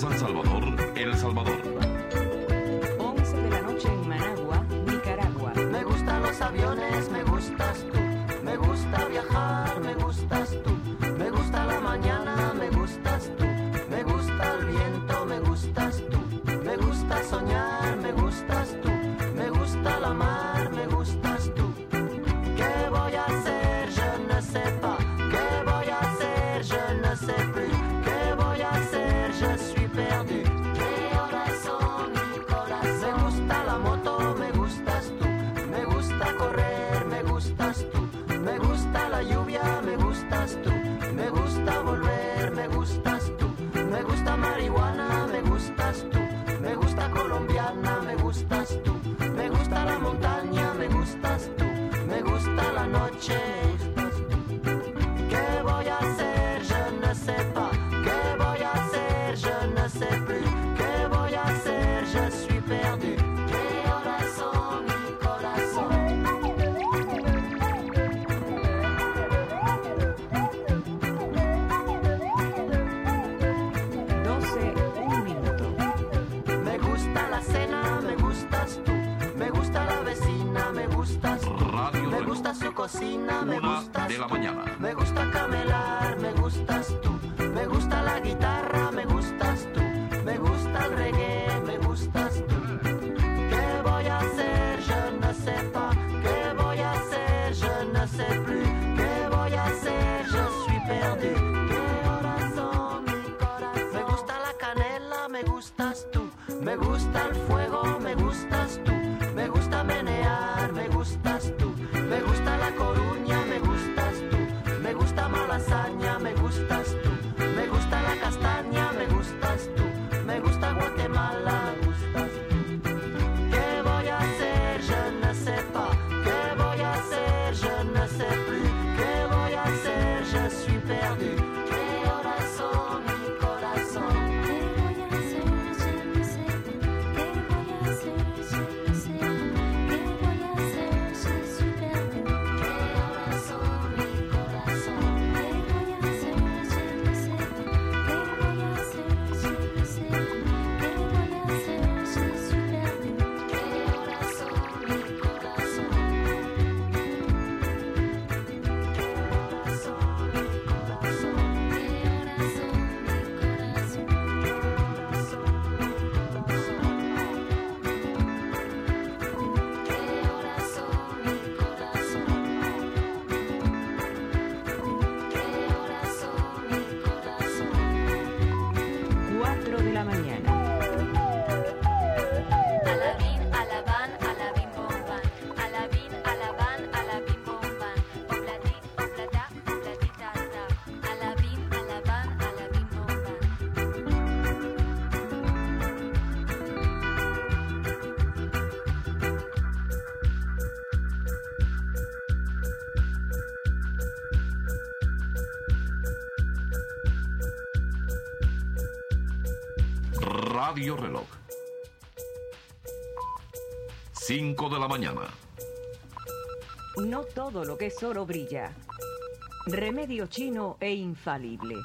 San Salvador, El Salvador. 11 de la noche en Managua, Nicaragua. Me gustan los aviones, me gustas tú. Me gusta viajar, me gustas tú. Me gusta la mañana, me gustas tú. Me gusta el viento, me gustas tú. Me gusta soñar, me gustas tú. Me gusta la mar, me gustas tú. ¿Qué voy a hacer? Je ne sais pas. ¿Qué voy a hacer? Je ne sais plus. ¿Qué voy a hacer? Je suis perdu. ¿Qué horas son, mi corazón? Me gusta la moto, me gustas tú. Me gusta correr, me gustas tú. Me gusta la lluvia, me gustas tú. Me gusta volver, me gustas tú. Me gusta marihuana, me gustas tú. Me gusta colombiana, me gustas tú. Me gusta la montaña, me gustas tú. Me gusta la noche, me gustas tú. ¿Qué voy a hacer? Je ne sais pas. ¿Qué voy a hacer? Je ne sais plus. ¿Qué voy a hacer? Je suis perdu. ¿Qué horas son, mi corazón? 12, 1 minuto. Me gusta la cena, me gustas tú. Me gusta la vecina, me gustas tú. Radio Me Reloj. gusta su cocina, me 1 gustas de la tú. mañana. Me gusta camelar, me gustas tú. Me gusta la guitarra, me gustas tú. Me gusta el reggae, me gustas tú. ¿Qué voy a hacer? Je ne sais pas. ¿Qué voy a hacer? Je ne sais plus. ¿Qué voy a hacer? Je suis perdu. ¿Qué horas son, mi corazón? Me gusta la canela, me gustas tú. Me gusta el fuego, me gustas tú. Me gusta menear, me gustas tú. Me gusta La Coruña, me gustas tú. Me gusta Malasaña, me gustas tú. Me gusta la castaña, me gustas tú. Me gusta Guatemala, me gustas tú. ¿Qué voy a hacer? Je ne sais pas. ¿Qué voy a hacer? Je ne sais plus. ¿Qué voy a hacer? Je suis perdu. ¿Qué horas son, mi corazón? ¿Qué voy a hacer? Je ne sais pas. ¿Qué voy a hacer? Je ne sais pas. ¿Qué voy a hacer? Je suis perdu. ¿Qué horas son, mi corazón? ¿Qué voy a hacer? Je ne sais pas. ¿Qué voy a hacer? Je ne sais pas. ¿Qué voy a hacer? Je suis perdu. ¿Qué horas son, mi corazón? ¿Qué horas son, mi corazón? ¿Qué horas son, mi corazón? ¿Qué horas son, mi corazón? ¿Qué horas son, mi corazón? 4 de la mañana. Alabín, alabán, alabín, bombán. Alabín, alabán, alabín, bombán. Oblatí, oblatá, oblatitata. Alabín, alabán, alabín, bombán. Radio Reloj. 5 de la mañana. No todo lo que es oro brilla. Remedio chino e infalible.